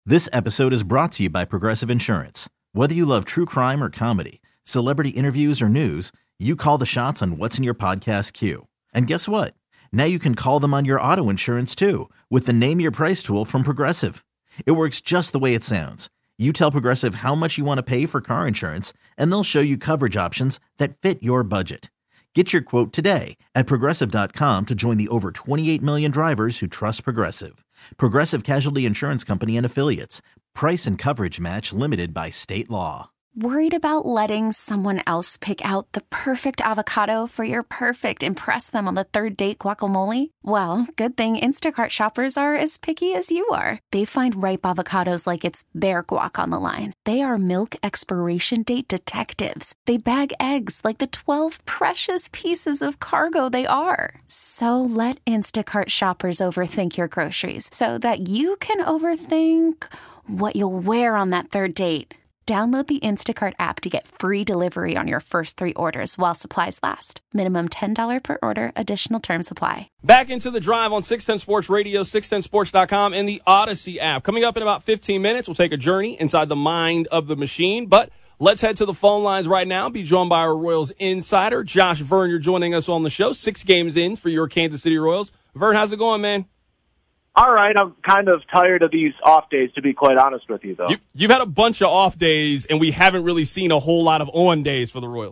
This episode is brought to you by Progressive Insurance. Whether you love true crime or comedy, celebrity interviews or news, you call the shots on what's in your podcast queue. And guess what? Now you can call them on your auto insurance too with the Name Your Price tool from Progressive. It works just the way it sounds. You tell Progressive how much you want to pay for car insurance, and they'll show you coverage options that fit your budget. Get your quote today at Progressive.com to join the over 28 million drivers who trust Progressive. Progressive Casualty Insurance Company and Affiliates. Price and coverage match limited by state law. Worried about letting someone else pick out the perfect avocado for your perfect impress them on the third date guacamole? Well, good thing Instacart shoppers are as picky as you are. They find ripe avocados like it's their guac on the line. They are milk expiration date detectives. They bag eggs like the 12 precious pieces of cargo they are. So let Instacart shoppers overthink your groceries so that you can overthink what you'll wear on that third date. Download the Instacart app to get free delivery on your first 3 orders while supplies last. Minimum $10 per order. Additional terms apply. Back into the drive on 610 Sports Radio, 610sports.com, and the Odyssey app. Coming up in about 15 minutes, we'll take a journey inside the mind of the machine. But let's head to the phone lines right now. Be joined by our Royals insider, Josh Vern. You're joining us on the show. 6 games in for your Kansas City Royals. Vern, how's it going, man? All right, I'm kind of tired of these off days, to be quite honest with you, though. You've had a bunch of off days, and we haven't really seen a whole lot of on days for the Royals.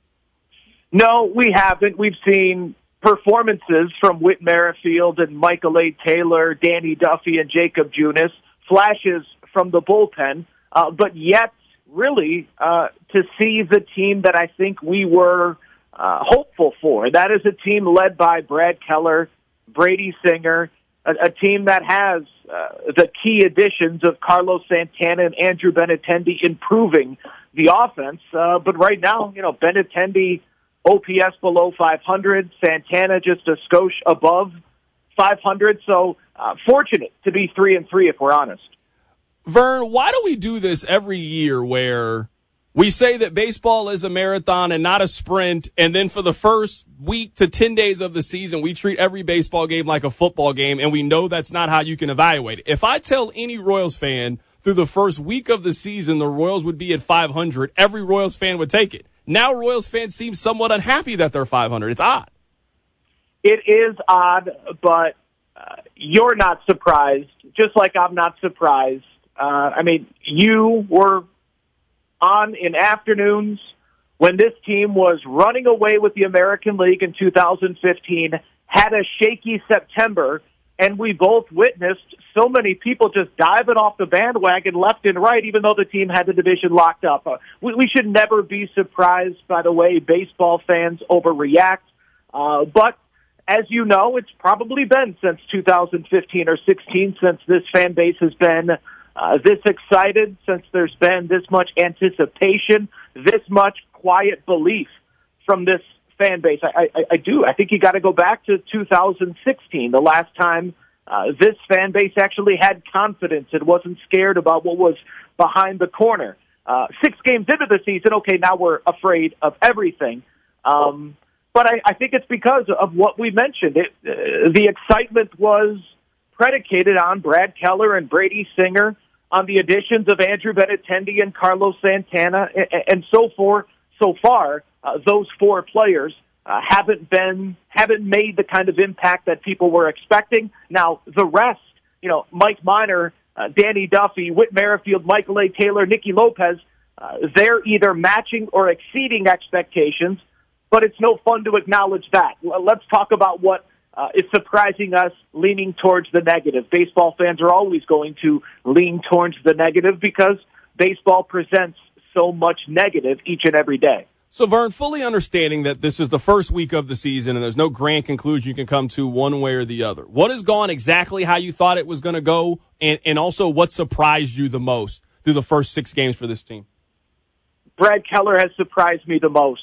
No, we haven't. We've seen performances from Whit Merrifield and Michael A. Taylor, Danny Duffy, and Jacob Junis, flashes from the bullpen, but yet, really, to see the team that I think we were hopeful for. That is a team led by Brad Keller, Brady Singer, a team that has the key additions of Carlos Santana and Andrew Benintendi improving the offense. But right now, Benintendi OPS below 500, Santana just a skosh above 500. So fortunate to be 3-3 if we're honest. Vern, why do we do this every year where we say that baseball is a marathon and not a sprint, and then for the first week to 10 days of the season, we treat every baseball game like a football game, and we know that's not how you can evaluate it. If I tell any Royals fan through the first week of the season the Royals would be at 500, every Royals fan would take it. Now Royals fans seem somewhat unhappy that they're 500. It's odd. It is odd, but you're not surprised, just like I'm not surprised. You were on in afternoons when this team was running away with the American League in 2015, had a shaky September, and we both witnessed so many people just diving off the bandwagon left and right, even though the team had the division locked up. We should never be surprised by the way baseball fans overreact. But as you know, it's probably been since 2015 or 16 since this fan base has been this excited, since there's been this much anticipation, this much quiet belief from this fan base. I think you got to go back to 2016, the last time this fan base actually had confidence and wasn't scared about what was behind the corner. 6 games into the season, okay, now we're afraid of everything. But I think it's because of what we mentioned. The excitement was predicated on Brad Keller and Brady Singer, on the additions of Andrew Benintendi and Carlos Santana, and so far, those 4 players haven't made the kind of impact that people were expecting. Now, the rest, Mike Minor, Danny Duffy, Whit Merrifield, Michael A. Taylor, Nicky Lopez, they're either matching or exceeding expectations, but it's no fun to acknowledge that. Let's talk about what is surprising us, leaning towards the negative. Baseball fans are always going to lean towards the negative because baseball presents so much negative each and every day. So, Vern, fully understanding that this is the first week of the season and there's no grand conclusion you can come to one way or the other, what has gone exactly how you thought it was going to go, and also what surprised you the most through the first 6 games for this team? Brad Keller has surprised me the most.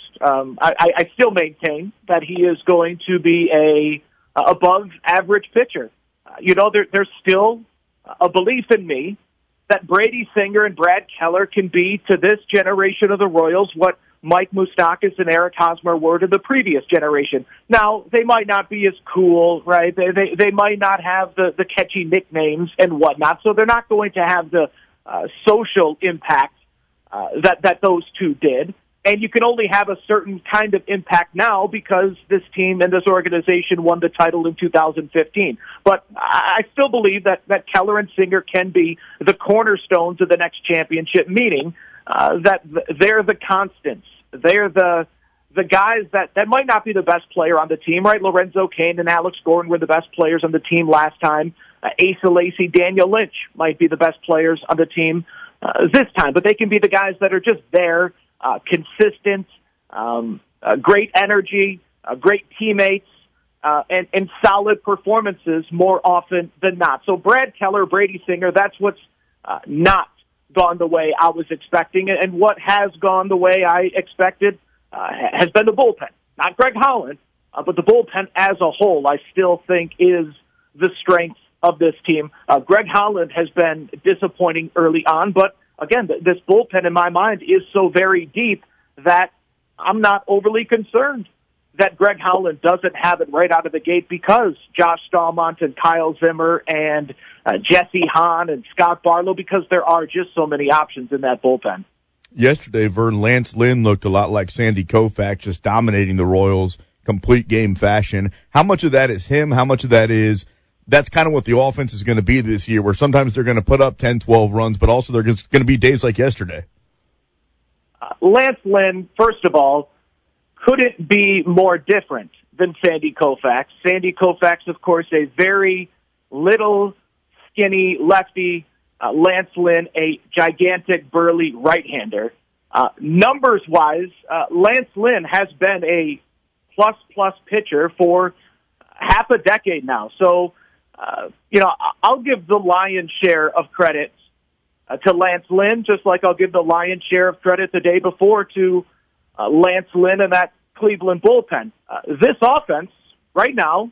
I still maintain that he is going to be a above-average pitcher. There's still a belief in me that Brady Singer and Brad Keller can be to this generation of the Royals what Mike Moustakas and Eric Hosmer were to the previous generation. Now, they might not be as cool, right? They might not have the catchy nicknames and whatnot, so they're not going to have the social impact that those two did. And you can only have a certain kind of impact now because this team and this organization won the title in 2015. But I still believe that Keller and Singer can be the cornerstones of the next championship, meaning that they're the constants. They're the guys that might not be the best player on the team, right? Lorenzo Cain and Alex Gordon were the best players on the team last time. Asa Lacy, Daniel Lynch might be the best players on the team this time. But they can be the guys that are just there, consistent, great energy, great teammates, and solid performances more often than not. So Brad Keller, Brady Singer, that's what's not gone the way I was expecting. And what has gone the way I expected has been the bullpen. Not Greg Holland, but the bullpen as a whole, I still think is the strength of this team. Greg Holland has been disappointing early on, but again, this bullpen in my mind is so very deep that I'm not overly concerned that Greg Holland doesn't have it right out of the gate because Josh Stallmont and Kyle Zimmer and Jesse Hahn and Scott Barlow, because there are just so many options in that bullpen. Yesterday, Vern, Lance Lynn looked a lot like Sandy Koufax, just dominating the Royals, complete game fashion. How much of that is him? How much of that is that's kind of what the offense is going to be this year, where sometimes they're going to put up 10, 12 runs, but also there's going to be days like yesterday? Lance Lynn, first of all, couldn't be more different than Sandy Koufax. Sandy Koufax, of course, a very little, skinny lefty. Lance Lynn, a gigantic, burly right-hander. Numbers-wise, Lance Lynn has been a plus-plus pitcher for half a decade now. So, I'll give the lion's share of credit to Lance Lynn, just like I'll give the lion's share of credit the day before to Lance Lynn and that Cleveland bullpen. This offense, right now,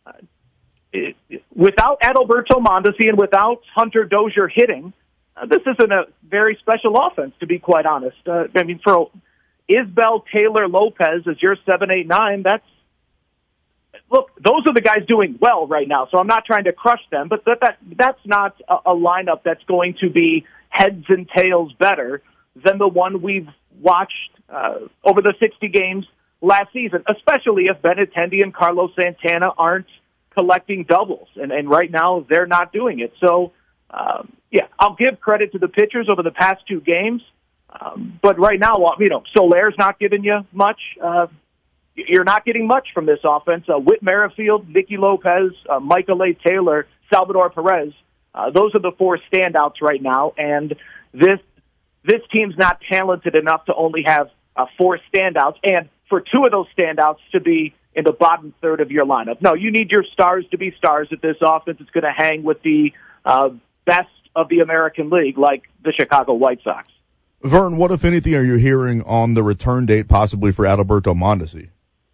without Adalberto Mondesi and without Hunter Dozier hitting, this isn't a very special offense, to be quite honest. For Isbel Taylor Lopez as your 7-8-9, look, those are the guys doing well right now, so I'm not trying to crush them, but that's not a lineup that's going to be heads and tails better than the one we've watched over the 60 games last season, especially if Benintendi and Carlos Santana aren't collecting doubles, and right now they're not doing it. So, I'll give credit to the pitchers over the past two games, but right now, Solaire's not giving you much. You're not getting much from this offense. Whit Merrifield, Nicky Lopez, Michael A. Taylor, Salvador Perez, those are the four standouts right now, and this team's not talented enough to only have four standouts, and for two of those standouts to be in the bottom third of your lineup. No, you need your stars to be stars if this offense is going to hang with the best of the American League, like the Chicago White Sox. Vern, what, if anything, are you hearing on the return date possibly for Adalberto Mondesi?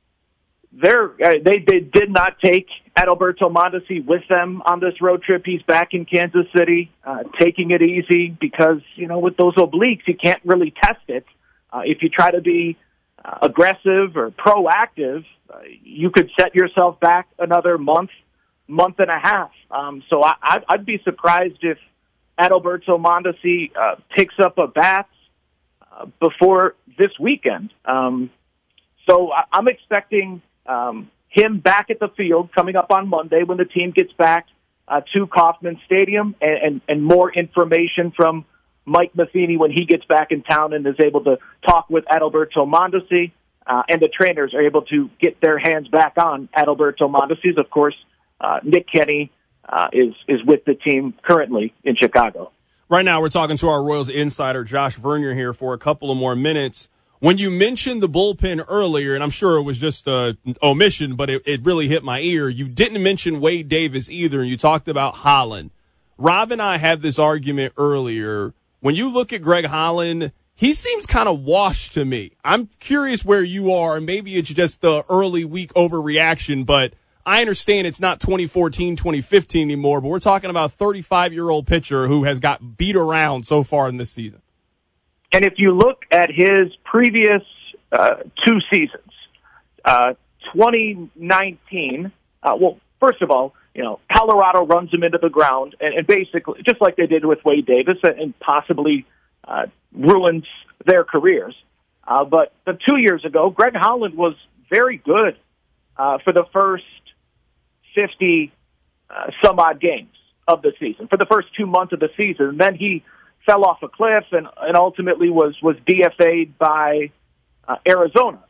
They did not take Adalberto Mondesi with them on this road trip. He's back in Kansas City, taking it easy because, with those obliques, you can't really test it. If you try to be aggressive or proactive, you could set yourself back another month and a half. So I'd be surprised if Adalberto Mondesi picks up a bat before this weekend. So I'm expecting him back at the field coming up on Monday when the team gets back to Kauffman Stadium, and more information from Mike Matheny when he gets back in town and is able to talk with Adalberto Mondesi, and the trainers are able to get their hands back on Adalberto Mondesi's. Of course, Nick Kenny is with the team currently in Chicago. Right now, we're talking to our Royals insider, Josh Vernier, here for a couple of more minutes. When you mentioned the bullpen earlier, and I'm sure it was just an omission, but it really hit my ear, you didn't mention Wade Davis either, and you talked about Holland. Rob and I had this argument earlier. When you look at Greg Holland, he seems kind of washed to me. I'm curious where you are, and maybe it's just the early week overreaction, but I understand it's not 2014, 2015 anymore, but we're talking about a 35-year-old pitcher who has got beat around so far in this season. And if you look at his previous two seasons. 2019, first of all, Colorado runs them into the ground and basically, just like they did with Wade Davis, and possibly ruins their careers. But 2 years ago, Greg Holland was very good for the first 50 some odd games of the season, for the first 2 months of the season. And then he fell off a cliff and ultimately was DFA'd by Arizona.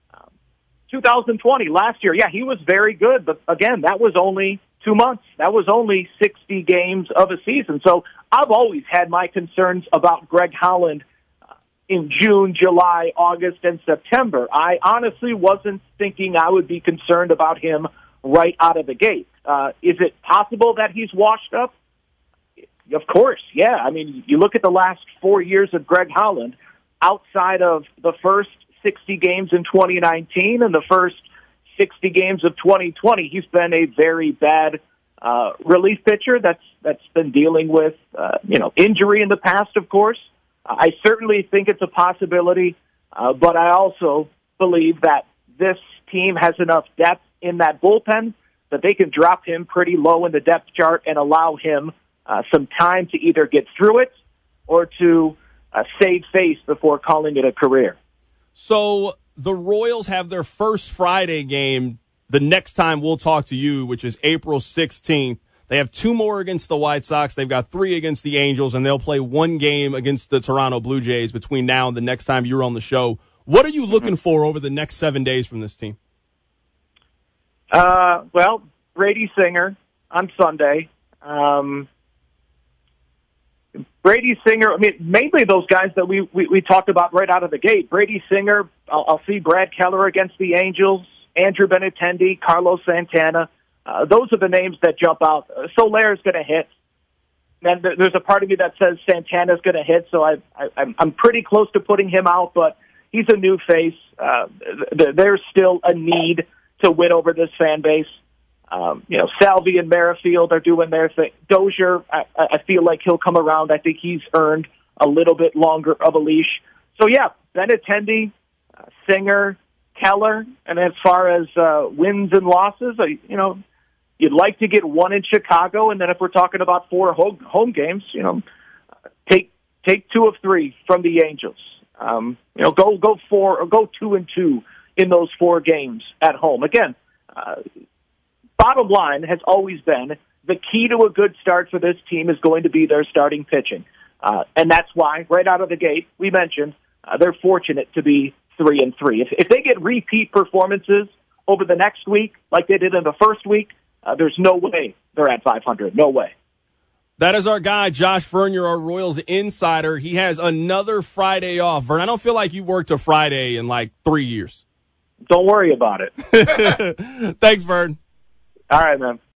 2020, last year, he was very good, but again, that was only 2 months. That was only 60 games of a season. So I've always had my concerns about Greg Holland in June, July, August, and September. I honestly wasn't thinking I would be concerned about him right out of the gate. Is it possible that he's washed up? Of course, yeah. I mean, you look at the last 4 years of Greg Holland, outside of the first 60 games in 2019 and the first 60 games of 2020, he's been a very bad relief pitcher that's been dealing with injury in the past, of course. I certainly think it's a possibility, but I also believe that this team has enough depth in that bullpen that they can drop him pretty low in the depth chart and allow him some time to either get through it or to save face before calling it a career. So the Royals have their first Friday game the next time we'll talk to you, which is April 16th. They have 2 more against the White Sox. They've got 3 against the Angels, and they'll play 1 game against the Toronto Blue Jays between now and the next time you're on the show. What are you looking for over the next 7 days from this team? Well, Brady Singer on Sunday. Brady Singer, I mean, mainly those guys that we talked about right out of the gate. Brady Singer, I'll see Brad Keller against the Angels, Andrew Benintendi, Carlos Santana. Those are the names that jump out. Soler's going to hit. And there's a part of me that says Santana's going to hit, so I'm pretty close to putting him out, but he's a new face. There's still a need to win over this fan base. Salvi and Merrifield are doing their thing. Dozier, I feel like he'll come around. I think he's earned a little bit longer of a leash. So, Benintendi, Singer, Keller, and as far as wins and losses, you'd like to get 1 in Chicago, and then if we're talking about 4 home games, take 2 of 3 from the Angels. Go 4 or go 2-2 in those 4 games at home. Again, bottom line has always been the key to a good start for this team is going to be their starting pitching. And that's why, right out of the gate, we mentioned they're fortunate to be 3-3. If they get repeat performances over the next week, like they did in the first week, there's no way they're at 500. No way. That is our guy, Josh Vernier, our Royals insider. He has another Friday off. Vern, I don't feel like you worked a Friday in like 3 years. Don't worry about it. Thanks, Vern. All right, man.